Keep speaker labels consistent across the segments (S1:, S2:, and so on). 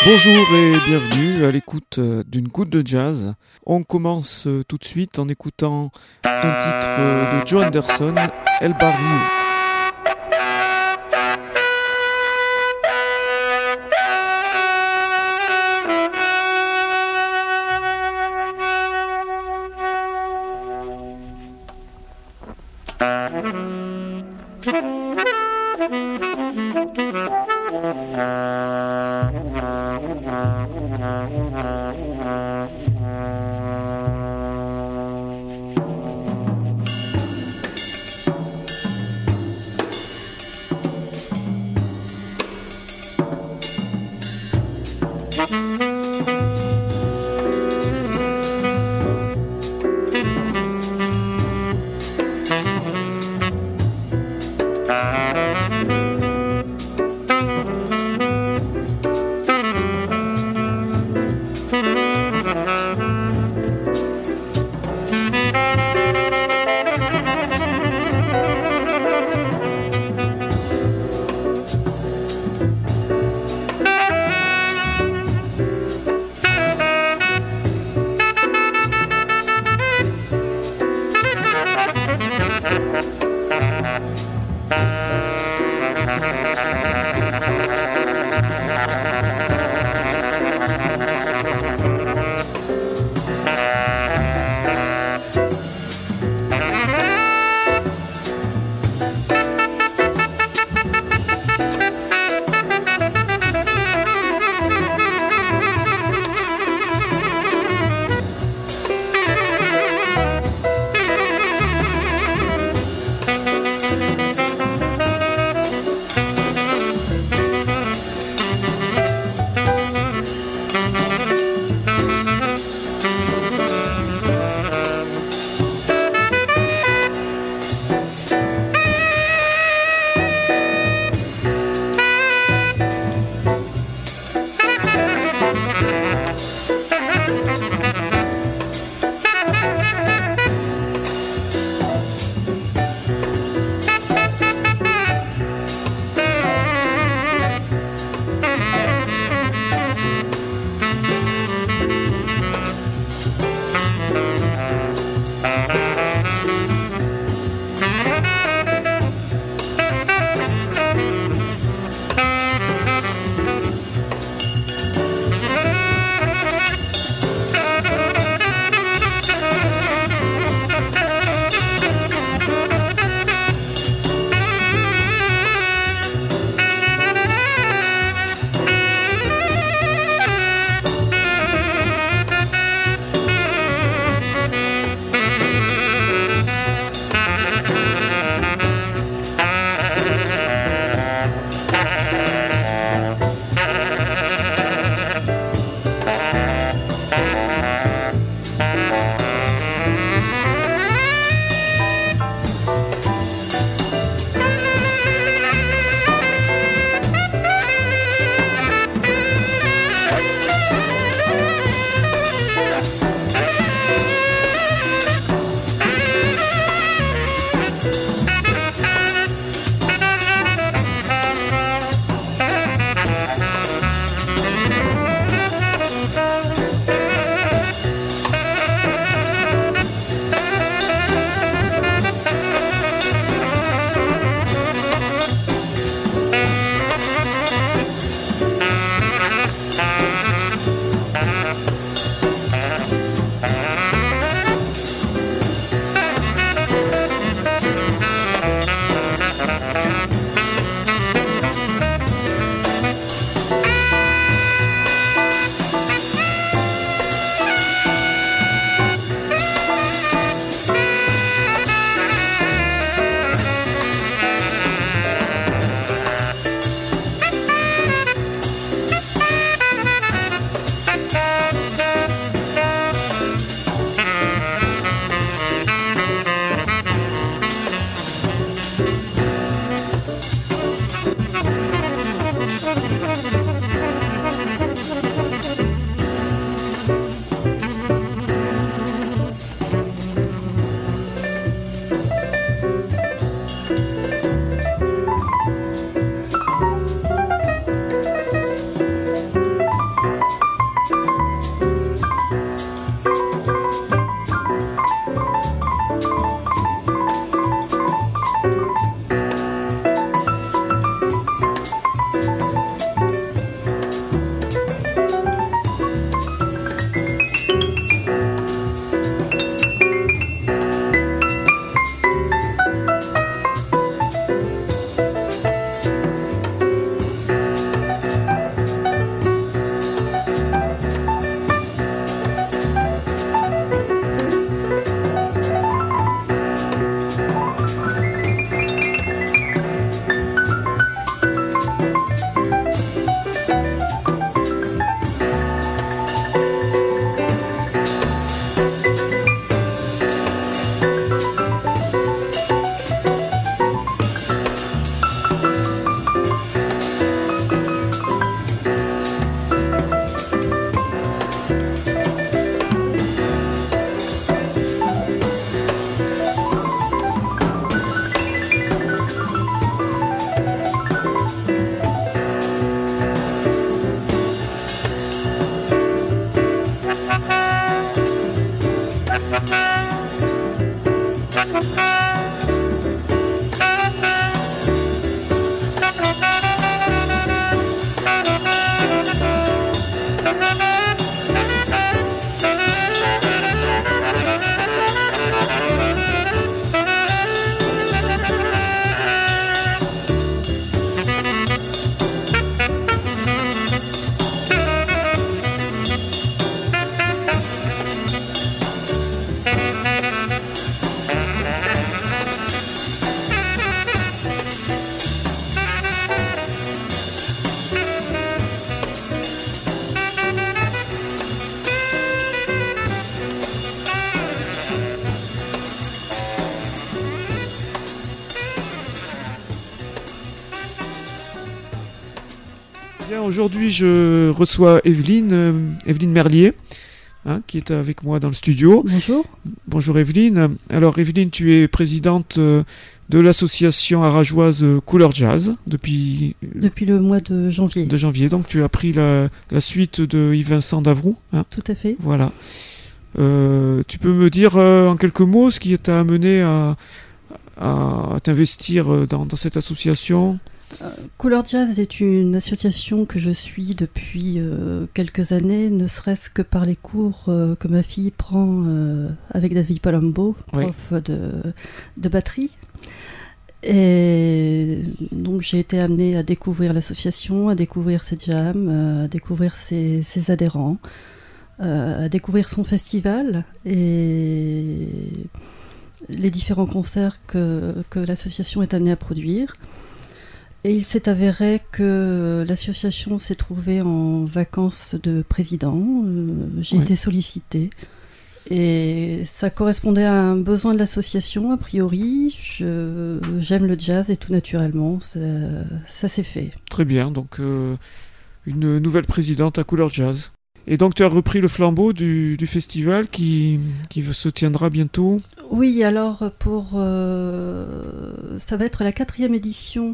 S1: Bonjour et bienvenue à l'écoute d'une goutte de jazz. On commence tout de suite en écoutant un titre de Joe Anderson, El Barrio. Bien, aujourd'hui, je reçois Evelyne Merlier, qui est avec moi dans le studio.
S2: Bonjour.
S1: Bonjour Evelyne. Alors Evelyne, tu es présidente de l'association arageoise Couleur Jazz depuis
S2: le mois de janvier.
S1: Donc tu as pris la suite de Yves-Vincent Davourou.
S2: Tout à fait.
S1: Voilà. Tu peux me dire en quelques mots ce qui t'a amené à t'investir dans cette association?
S2: Couleur Jazz est une association que je suis depuis quelques années, ne serait-ce que par les cours que ma fille prend avec David Palumbo, prof de batterie. Et donc j'ai été amenée à découvrir l'association, à découvrir ses jams, à découvrir ses adhérents, à découvrir son festival et les différents concerts que l'association est amenée à produire. Et il s'est avéré que l'association s'est trouvée en vacances de président. J'ai été sollicitée. Et ça correspondait à un besoin de l'association, a priori. J'aime le jazz et tout naturellement, ça s'est fait.
S1: Très bien, donc une nouvelle présidente à Couleur Jazz. Et donc tu as repris le flambeau du festival qui se tiendra bientôt?
S2: Oui, alors ça va être la 4e édition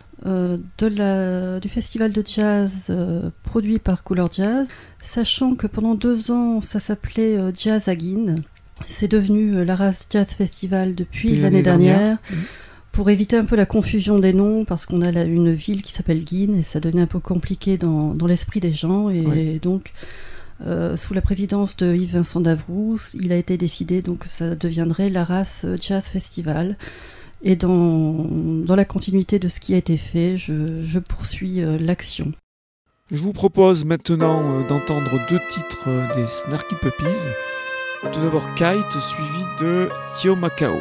S2: du festival de jazz produit par Couleur Jazz, sachant que pendant 2 ans ça s'appelait Jazz à Guînes. C'est devenu l'Arras Jazz Festival depuis l'année dernière. Pour éviter un peu la confusion des noms, parce qu'on a une ville qui s'appelle Guînes et ça devenait un peu compliqué dans l'esprit des gens, et donc sous la présidence de Yves-Vincent Davourou, il a été décidé donc que ça deviendrait l'Arras Jazz Festival. Et dans la continuité de ce qui a été fait, je poursuis l'action.
S1: Je vous propose maintenant d'entendre 2 titres des Snarky Puppies. Tout d'abord Kite, suivi de Tio Macao.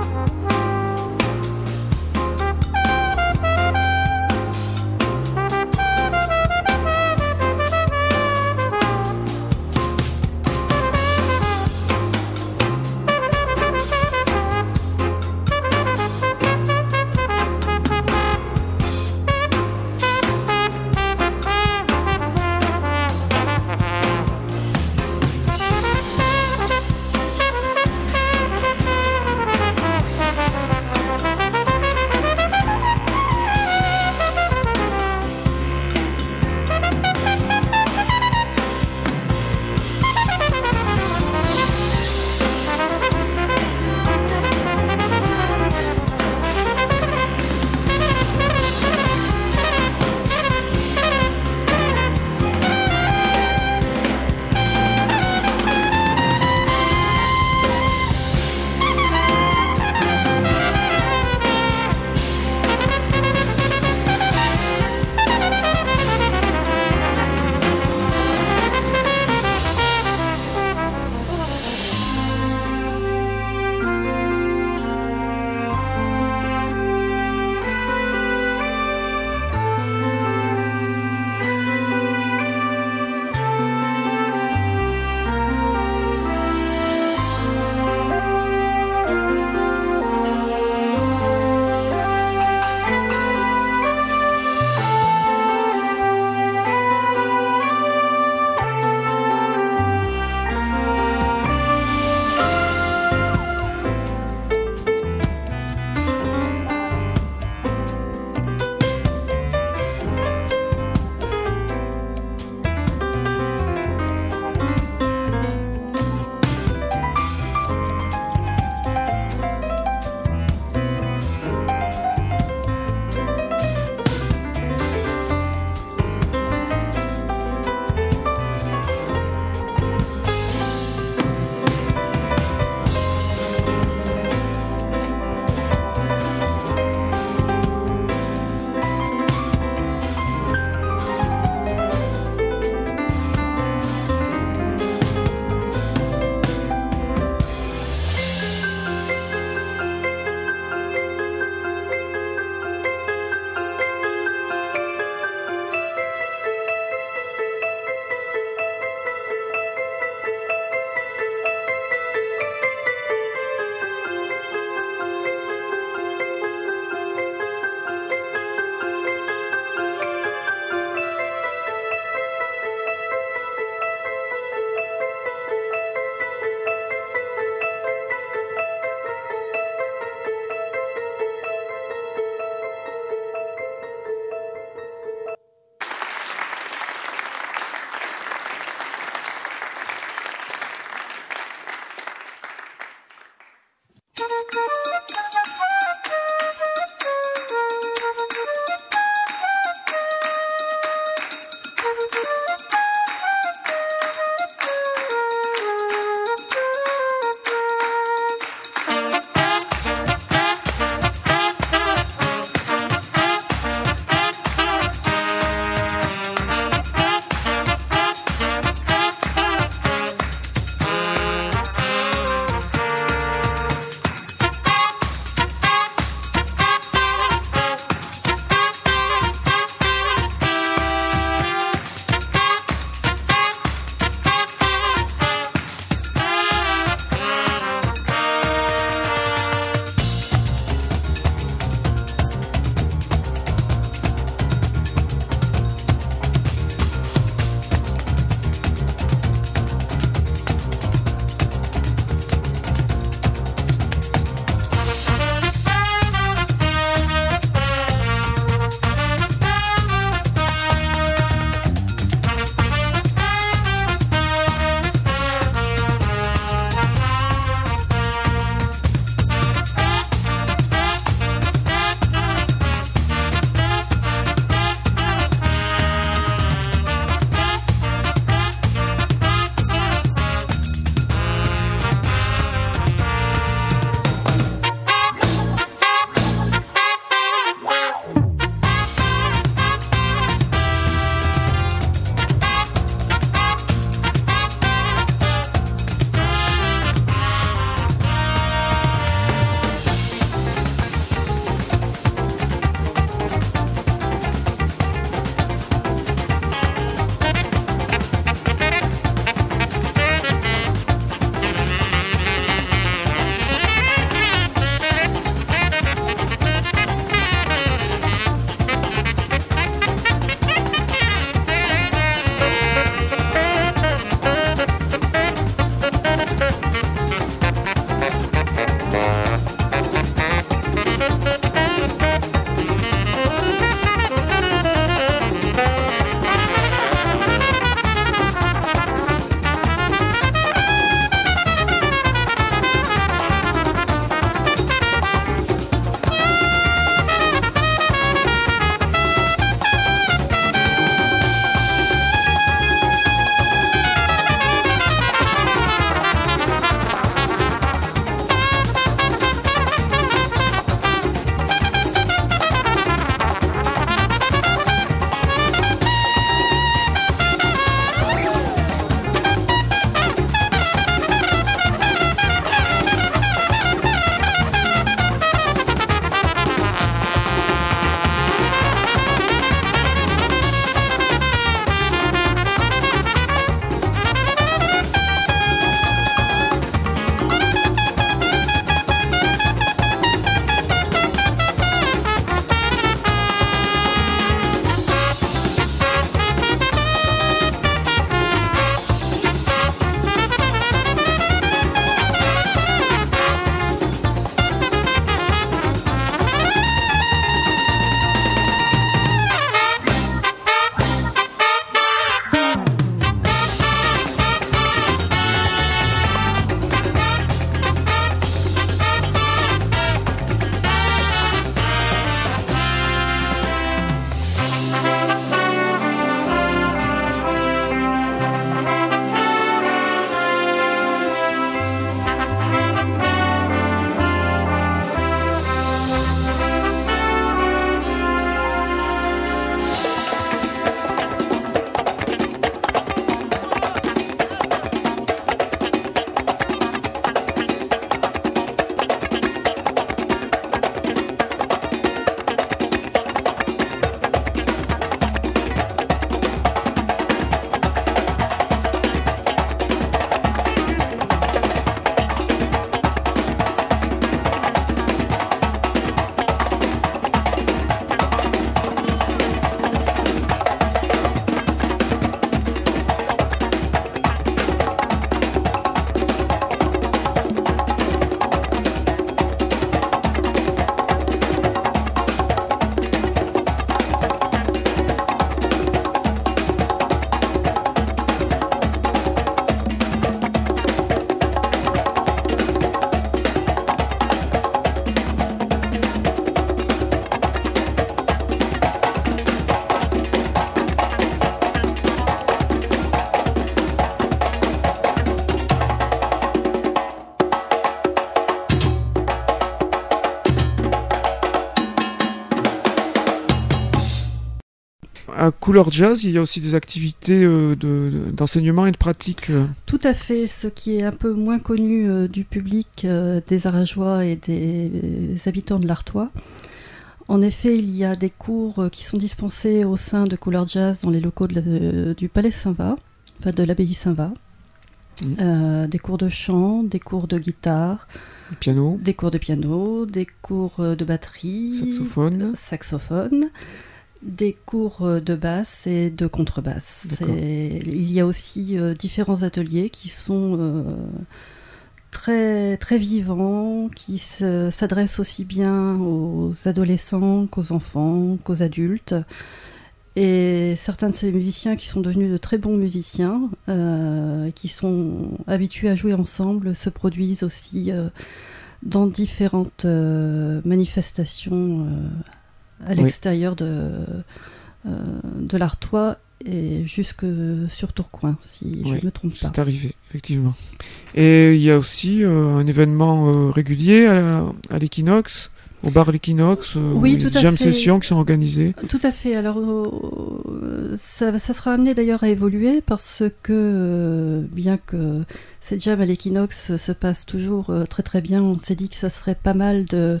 S1: À Couleur Jazz, il y a aussi des activités d'enseignement et de pratique.
S2: Tout à fait. Ce qui est un peu moins connu du public des Arageois et des habitants de l'Artois. En effet, il y a des cours qui sont dispensés au sein de Couleur Jazz dans les locaux du Palais Saint-Va, enfin de l'abbaye Saint-Va. Des cours de chant, des cours de guitare, des cours de piano, des cours de batterie, saxophone, des cours de basse et de contrebasse. Il y a aussi différents ateliers qui sont très, très vivants, qui s'adressent aussi bien aux adolescents qu'aux enfants, qu'aux adultes. Et certains de ces musiciens qui sont devenus de très bons musiciens, qui sont habitués à jouer ensemble, se produisent aussi dans différentes manifestations à l'extérieur de l'Artois et jusque sur Tourcoing, si je ne me trompe pas.
S1: C'est arrivé, effectivement. Et il y a aussi un événement régulier à l'Équinoxe, au bar L'Équinoxe, des jam sessions qui sont organisées.
S2: Tout à fait. Alors, ça sera amené d'ailleurs à évoluer parce que, bien que ces jams à l'Équinoxe se passent toujours très très bien, on s'est dit que ça serait pas mal de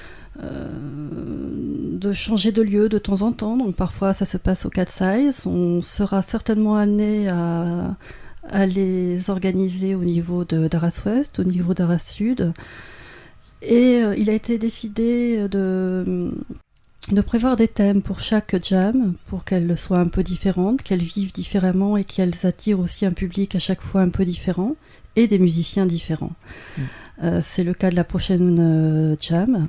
S2: changer de lieu de temps en temps. Donc parfois ça se passe au Cat Size. On sera certainement amené à les organiser au niveau d'Arras Ouest, au niveau d'Arras Sud. Et il a été décidé de prévoir des thèmes pour chaque jam, pour qu'elles soient un peu différentes, qu'elles vivent différemment et qu'elles attirent aussi un public à chaque fois un peu différent et des musiciens différents. C'est le cas de la prochaine jam.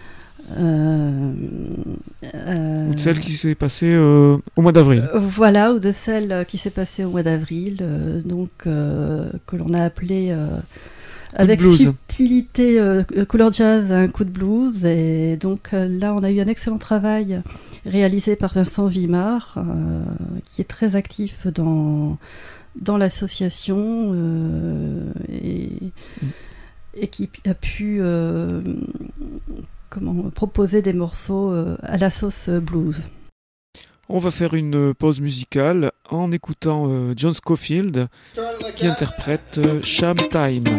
S1: Ou de celle qui s'est passée au mois d'avril.
S2: Voilà, ou de celle qui s'est passée au mois d'avril, que l'on a appelée avec subtilité Couleur Jazz, un coup de blues. Et donc là, on a eu un excellent travail réalisé par Vincent Vimard, qui est très actif dans l'association et qui a pu proposer des morceaux à la sauce blues.
S1: On va faire une pause musicale en écoutant John Scofield qui interprète Sham Time.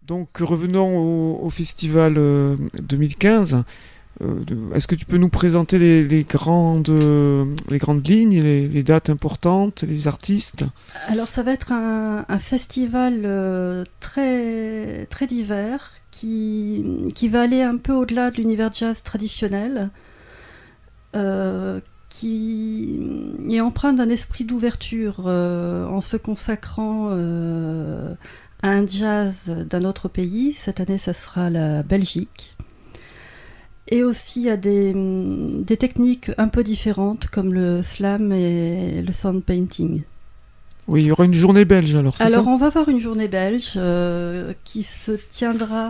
S1: Donc revenons au festival 2015. Est-ce que tu peux nous présenter les grandes lignes, les dates importantes, les artistes?
S2: Alors ça va être un festival très, très divers qui va aller un peu au-delà de l'univers jazz traditionnel, qui est empreint d'un esprit d'ouverture en se consacrant à un jazz d'un autre pays. Cette année, ça sera la Belgique. Et aussi à des techniques un peu différentes comme le slam et le sound painting.
S1: Oui, il y aura une journée belge alors, c'est ça?
S2: Alors on va avoir une journée belge qui se tiendra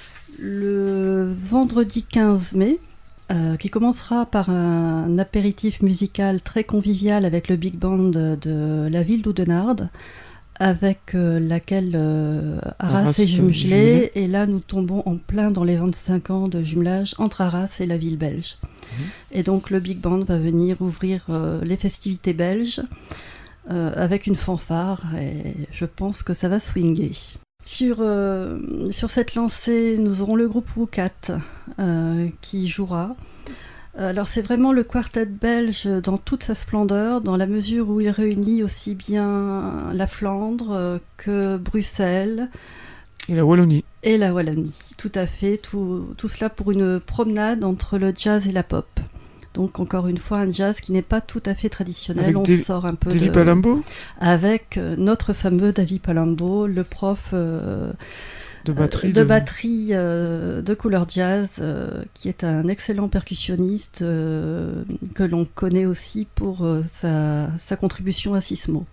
S2: le vendredi 15 mai, qui commencera par un apéritif musical très convivial avec le big band de la ville d'Oudenarde, avec laquelle Arras est jumelée, et là nous tombons en plein dans les 25 ans de jumelage entre Arras et la ville belge. Et donc le big band va venir ouvrir les festivités belges avec une fanfare, et je pense que ça va swinger. Sur cette lancée, nous aurons le groupe Wukat qui jouera. Alors c'est vraiment le quartet belge dans toute sa splendeur, dans la mesure où il réunit aussi bien la Flandre que Bruxelles.
S1: Et la Wallonie.
S2: Et la Wallonie, tout à fait. Tout cela pour une promenade entre le jazz et la pop. Donc encore une fois, un jazz qui n'est pas tout à fait traditionnel.
S1: Avec
S2: sort un peu
S1: Davy Palumbo.
S2: Avec notre fameux Davy Palumbo, le prof de batterie de couleur jazz, qui est un excellent percussionniste que l'on connaît aussi pour sa contribution à Sismo.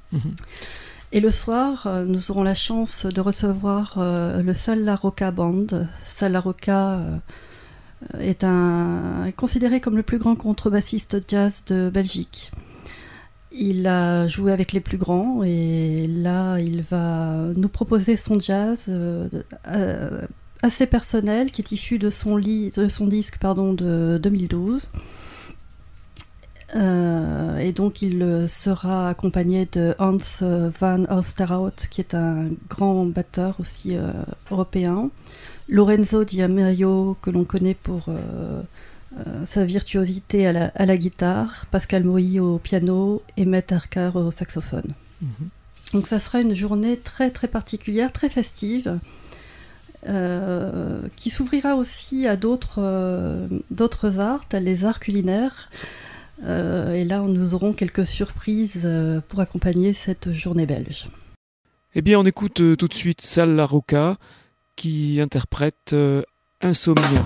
S2: Et le soir, nous aurons la chance de recevoir le Sal La Rocca Band. Sal La Rocca est considéré comme le plus grand contrebassiste jazz de Belgique. Il a joué avec les plus grands et là il va nous proposer son jazz assez personnel qui est issu de son disque de 2012. Et donc il sera accompagné de Hans van Oosterhout, qui est un grand batteur aussi européen, Lorenzo Di Maio, que l'on connaît pour sa virtuosité à la guitare, Pascal Moï au piano et Matt Harker au saxophone. Donc ça sera une journée très très particulière, très festive, qui s'ouvrira aussi à d'autres arts, tels les arts culinaires. Et là, nous aurons quelques surprises pour accompagner cette journée belge.
S1: Eh bien, on écoute tout de suite Sal La Rocca qui interprète Insomnia.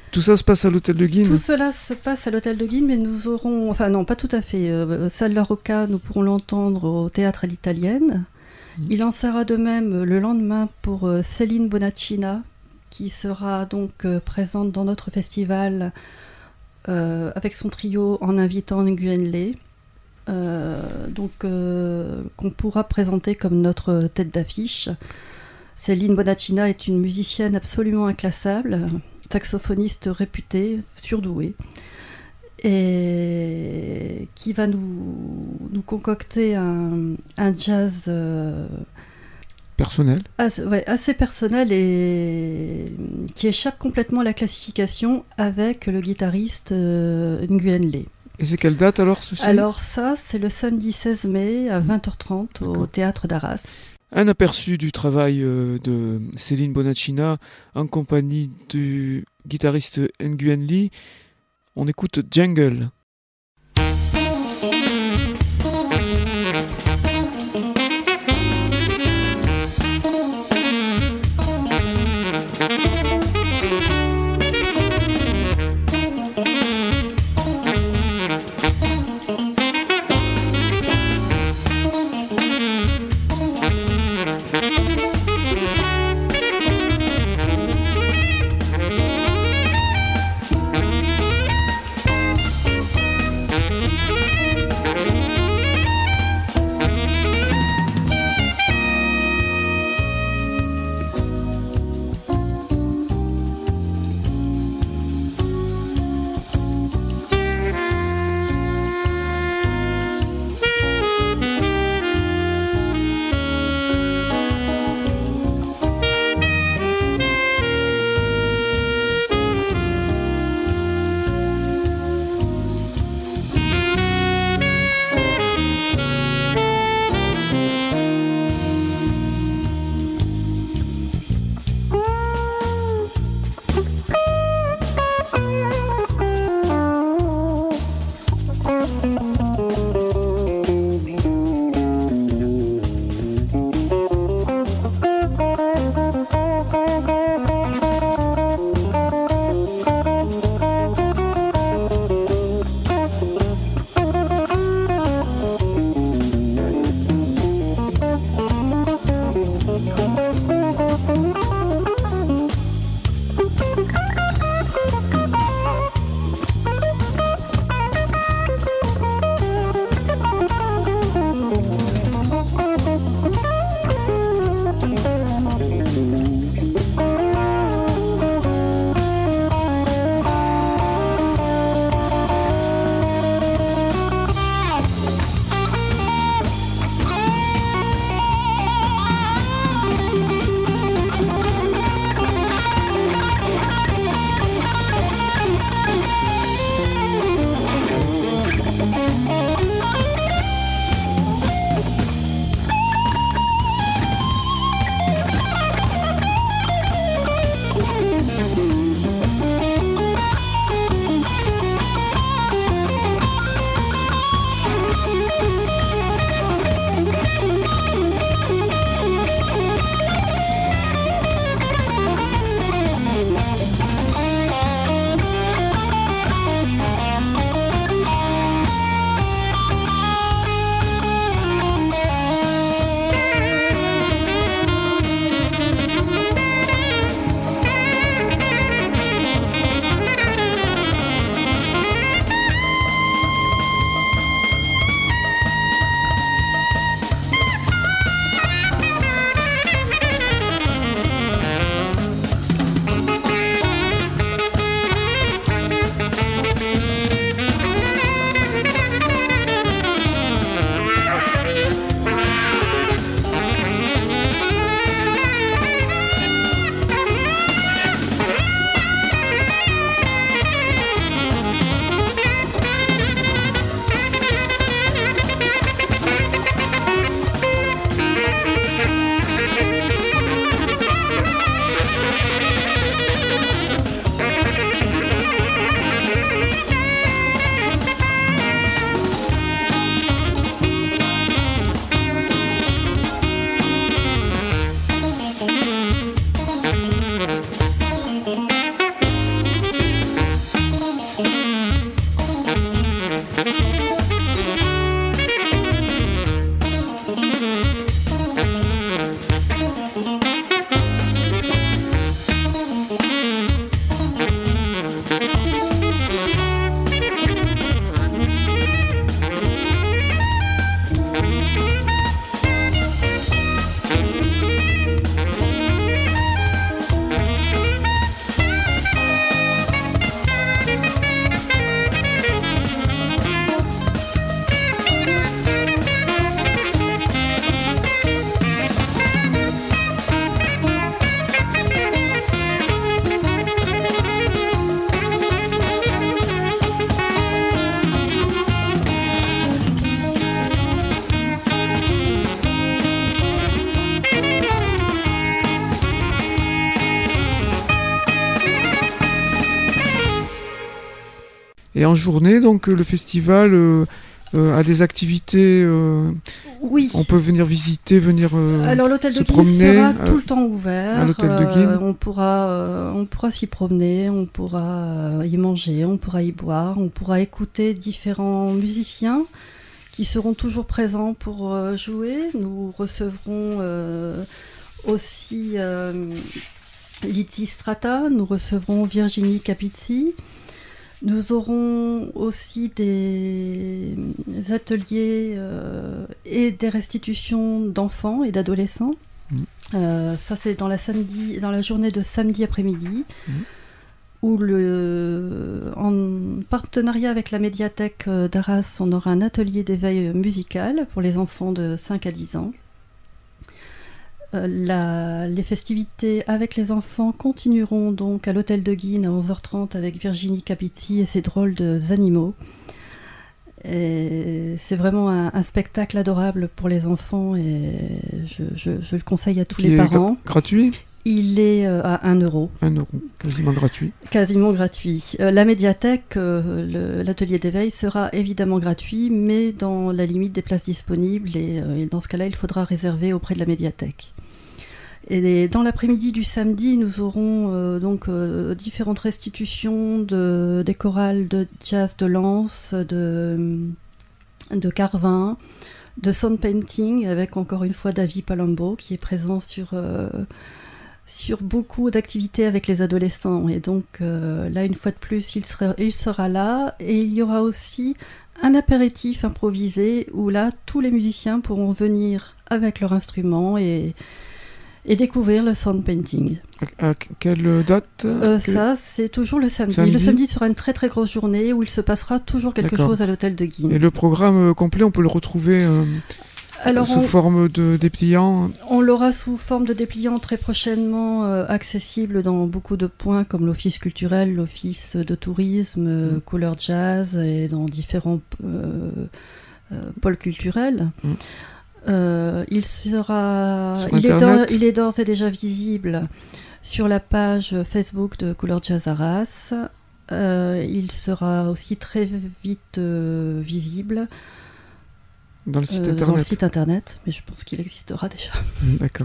S1: Tout ça se passe à l'hôtel de Guînes?
S2: Tout cela se passe à l'hôtel de Guînes, mais nous aurons... Enfin non, pas tout à fait. Salle La Rocca, nous pourrons l'entendre au Théâtre à l'Italienne. Il en sera de même le lendemain pour Céline Bonaccina, qui sera donc présente dans notre festival avec son trio en invitant Nguyen Le. Qu'on pourra présenter comme notre tête d'affiche. Céline Bonaccina est une musicienne absolument inclassable, saxophoniste réputée, surdouée, et qui va nous concocter un jazz
S1: personnel,
S2: assez personnel et qui échappe complètement à la classification avec le guitariste Nguyen Le.
S1: Et c'est quelle date alors ceci?
S2: Alors ça, c'est le samedi 16 mai à 20h30 au Théâtre d'Arras.
S1: Un aperçu du travail de Céline Bonaccina en compagnie du guitariste Nguyen Le. On écoute Jungle. Et en journée, donc, le festival a des activités.
S2: Oui.
S1: On peut venir visiter,
S2: Alors l'hôtel
S1: se
S2: de Guine
S1: promener
S2: sera tout le temps ouvert.
S1: à l'hôtel de Guine.
S2: On pourra s'y promener, on pourra y manger, on pourra y boire, on pourra écouter différents musiciens qui seront toujours présents pour jouer. Nous recevrons aussi Lizzy Strata, nous recevrons Virginie Capizzi. Nous aurons aussi des ateliers et des restitutions d'enfants et d'adolescents. Ça, c'est dans la journée de samedi après-midi, où en partenariat avec la médiathèque d'Arras, on aura un atelier d'éveil musical pour les enfants de 5 à 10 ans. Les festivités avec les enfants continueront donc à l'hôtel de Guine à 11h30 avec Virginie Capizzi et ses drôles d'animaux. Et c'est vraiment un spectacle adorable pour les enfants et je le conseille à tous les parents.
S1: Gratuit ?
S2: Il est à 1 euro.
S1: 1 euro, quasiment gratuit.
S2: Quasiment gratuit. La médiathèque, l'atelier d'éveil sera évidemment gratuit, mais dans la limite des places disponibles. Et dans ce cas-là, il faudra réserver auprès de la médiathèque. Et dans l'après-midi du samedi, nous aurons différentes restitutions des chorales de jazz de Lens, de Carvin, de sound painting, avec encore une fois David Palumbo qui est présent sur beaucoup d'activités avec les adolescents. Et donc là, une fois de plus, il sera là. Et il y aura aussi un apéritif improvisé où là, tous les musiciens pourront venir avec leur instrument et découvrir le sound painting.
S1: À quelle date
S2: Ça, c'est toujours le samedi. Le samedi sera une très très grosse journée où il se passera toujours quelque chose à l'hôtel de Guine.
S1: Et le programme complet, on peut le retrouver sous forme de dépliant.
S2: On l'aura sous forme de dépliant très prochainement, accessible dans beaucoup de points comme l'office culturel, l'office de tourisme, Couleur Jazz et dans différents pôles culturels. Il est d'ores et déjà visible sur la page Facebook de Couleur Jazz Arras. Il sera aussi très vite visible
S1: dans le site
S2: internet, mais je pense qu'il existera déjà.
S1: D'accord.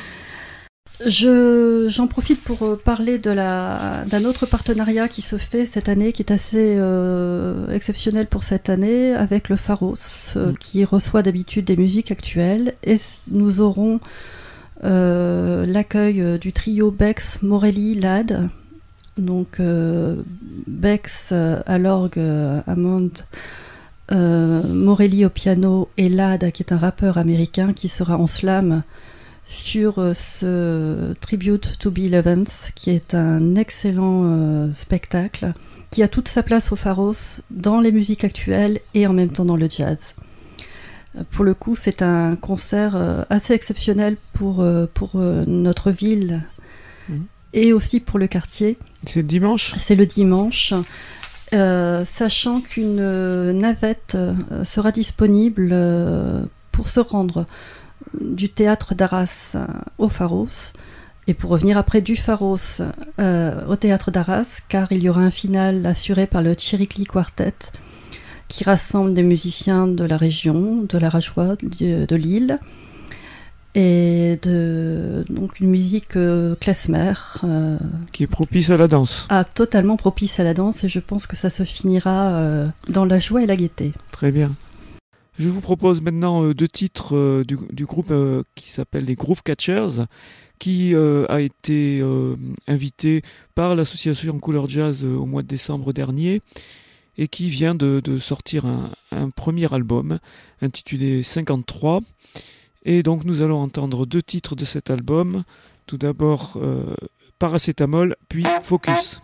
S2: J'en profite pour parler d'un autre partenariat qui se fait cette année, qui est assez exceptionnel pour cette année, avec le Pharos, qui reçoit d'habitude des musiques actuelles. Et nous aurons l'accueil du trio Bex, Morelli, Lad. Donc Bex à l'orgue, Hammond, Morelli au piano et Lad, qui est un rappeur américain qui sera en slam sur ce Tribute to Bill Evans, qui est un excellent spectacle, qui a toute sa place au Pharos dans les musiques actuelles et en même temps dans le jazz. Pour le coup, c'est un concert assez exceptionnel pour notre ville et aussi pour le quartier.
S1: C'est dimanche ?
S2: C'est le dimanche. Sachant qu'une navette sera disponible pour se rendre du théâtre d'Arras au Pharos et pour revenir après du Pharos au théâtre d'Arras, car il y aura un final assuré par le Chiricli Quartet qui rassemble des musiciens de la région, de la Rajoie, de Lille, et donc une musique klezmer
S1: qui est propice à la danse.
S2: Totalement propice à la danse, et je pense que ça se finira dans la joie et la gaieté.
S1: Très bien. Je vous propose maintenant 2 titres du groupe qui s'appelle les Groove Catchers, qui a été invité par l'association Couleur Jazz au mois de décembre dernier et qui vient de sortir un premier album intitulé 53. Et donc nous allons entendre 2 titres de cet album. Tout d'abord Paracétamol, puis Focus.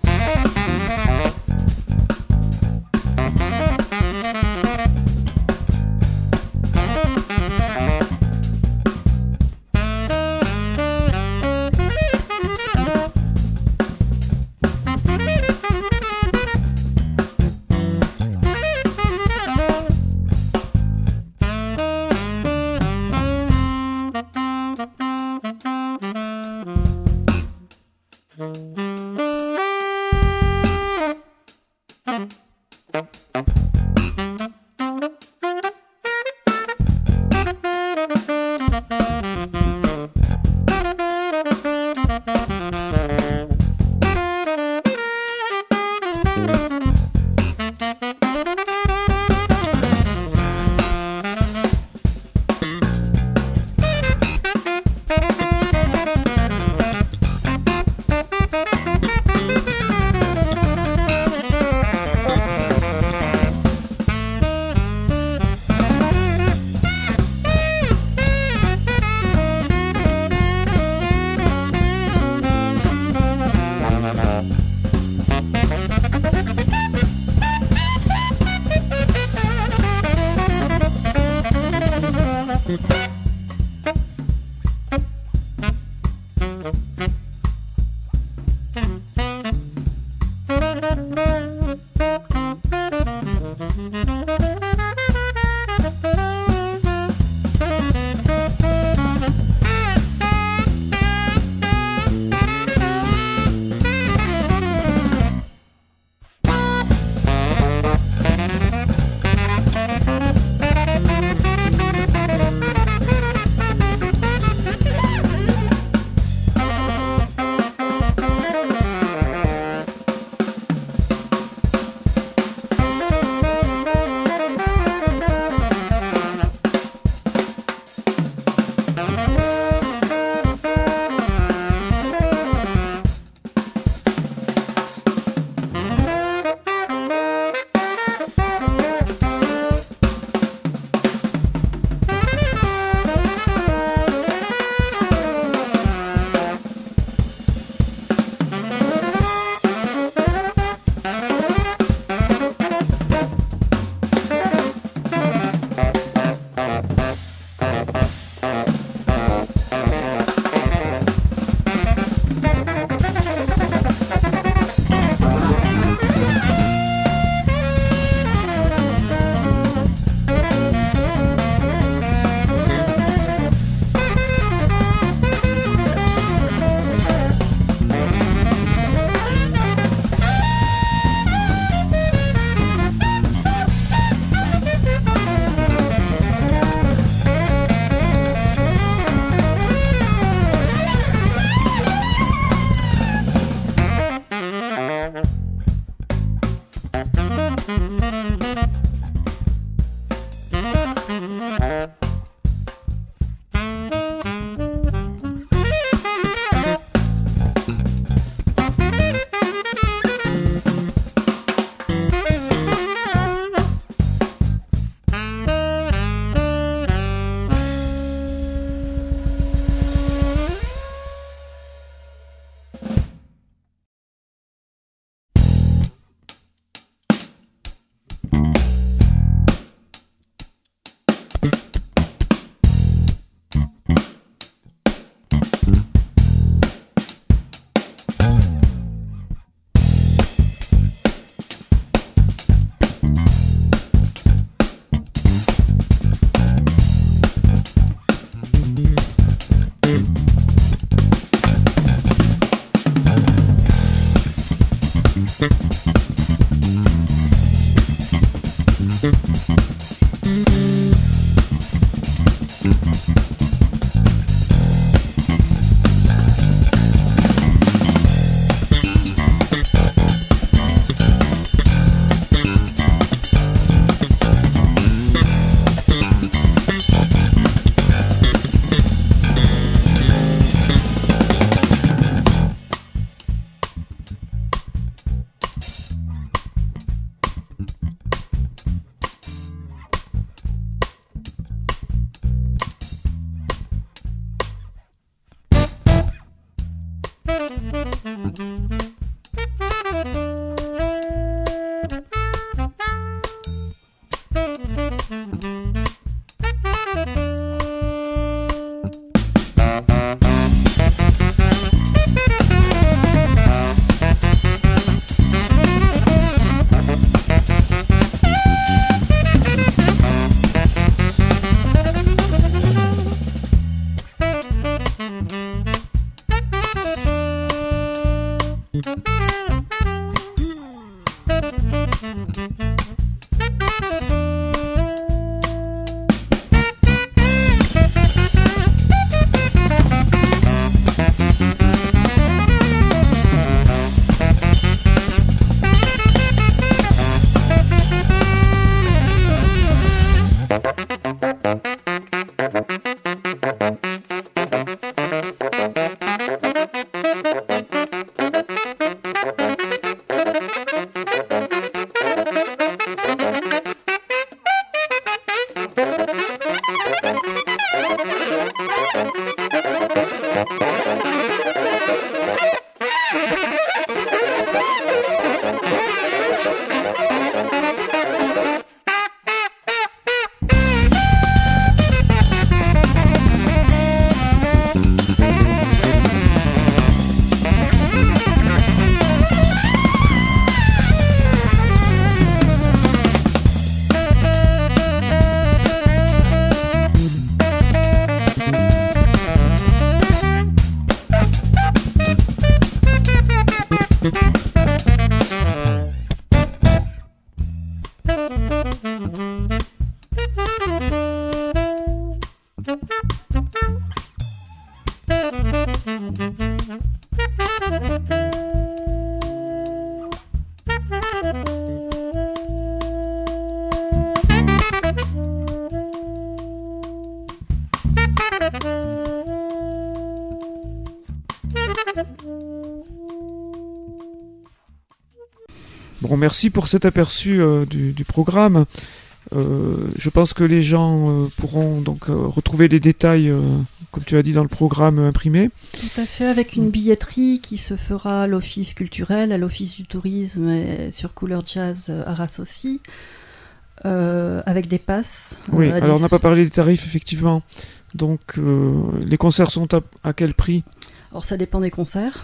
S1: Bon, merci pour cet aperçu du programme. Je pense que les gens pourront donc retrouver les détails, comme tu as dit, dans le programme imprimé.
S2: Tout à fait, avec une billetterie qui se fera à l'Office culturel, à l'Office du tourisme et sur Couleur Jazz Arras aussi, avec des passes.
S1: Oui, alors on n'a pas parlé des tarifs, effectivement. Donc, les concerts sont à quel prix ?
S2: Alors ça dépend des concerts.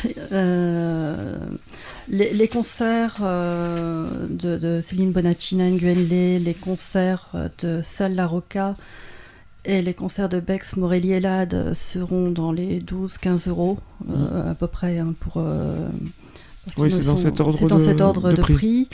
S2: Les concerts de Céline Bonacina Nguyenlé, les concerts de Sal La Rocca et les concerts de Bex Morelli Elad seront dans les 12-15 euros à peu près pour
S1: oui, c'est dans cet ordre
S2: de prix.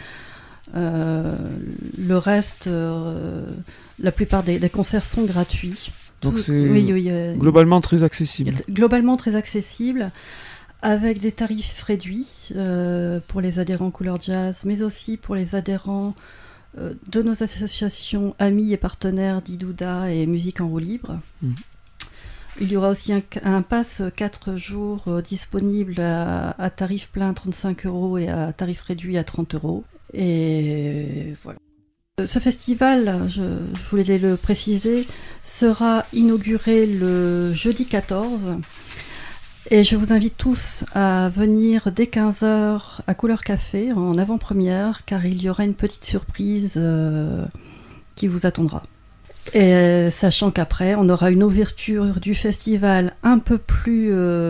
S2: Le reste, la plupart des concerts sont gratuits.
S1: Donc c'est globalement très accessible.
S2: Globalement très accessible, avec des tarifs réduits pour les adhérents Couleur Jazz, mais aussi pour les adhérents de nos associations amis et partenaires d'Idouda et Musique en roue libre. Il y aura aussi un pass 4 jours disponible à tarif plein 35 € et à tarif réduit à 30 €. Et voilà. Ce festival, je voulais le préciser, sera inauguré le jeudi 14 et je vous invite tous à venir dès 15h à Couleur Café en avant-première car il y aura une petite surprise qui vous attendra. Et sachant qu'après, on aura une ouverture du festival un peu plus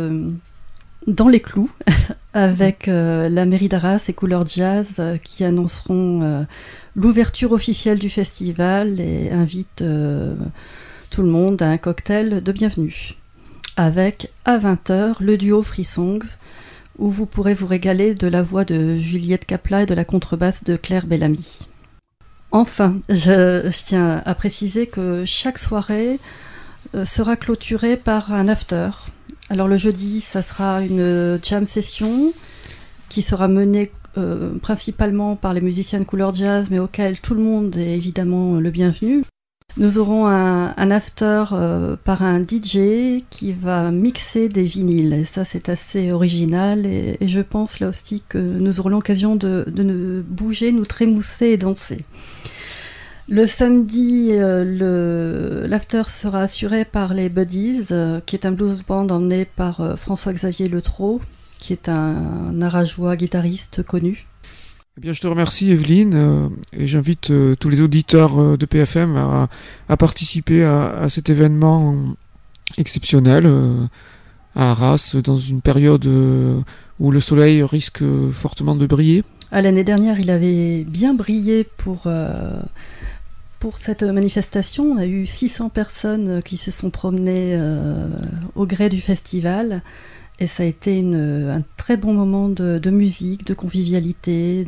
S2: dans les clous avec la mairie d'Arras et Couleur Jazz qui annonceront l'ouverture officielle du festival et invitent tout le monde à un cocktail de bienvenue avec à 20h le duo Free Songs où vous pourrez vous régaler de la voix de Juliette Capla et de la contrebasse de Claire Bellamy. Enfin, je tiens à préciser que chaque soirée sera clôturée par un after. Alors le jeudi, ça sera une jam session qui sera menée principalement par les musiciens de Couleur Jazz, mais auquel tout le monde est évidemment le bienvenu. Nous aurons un after par un DJ qui va mixer des vinyles. Et ça, c'est assez original et je pense là aussi que nous aurons l'occasion de nous bouger, nous trémousser et danser. Le samedi, l'after sera assuré par les Buddies, qui est un blues band emmené par François-Xavier Letreau, qui est un arageois guitariste connu.
S1: Eh bien, je te remercie Evelyne et j'invite tous les auditeurs de PFM à participer à cet événement exceptionnel à Arras dans une période où le soleil risque fortement de briller.
S2: L'année dernière, il avait bien brillé pour cette manifestation. On a eu 600 personnes qui se sont promenées au gré du festival. Et ça a été un très bon moment de musique, de convivialité,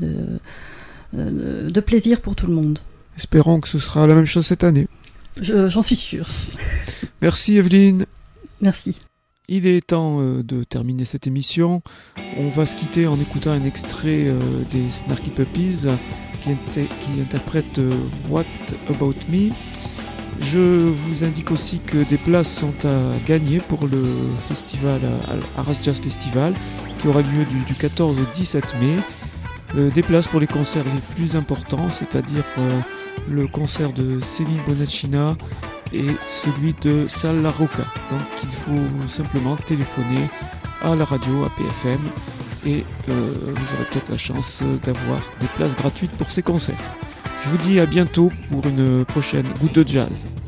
S2: de plaisir pour tout le monde.
S1: Espérons que ce sera la même chose cette année.
S2: J'en suis sûre.
S1: Merci Evelyne.
S2: Merci.
S1: Il est temps de terminer cette émission. On va se quitter en écoutant un extrait des Snarky Puppies qui interprète What About Me. Je vous indique aussi que des places sont à gagner pour le festival Arras Jazz Festival qui aura lieu du 14 au 17 mai. Des places pour les concerts les plus importants, c'est-à-dire le concert de Céline Bonacina et celui de Sal La Rocca. Donc il faut simplement téléphoner à la radio, à PFM, et vous aurez peut-être la chance d'avoir des places gratuites pour ces concerts. Je vous dis à bientôt pour une prochaine goutte de jazz.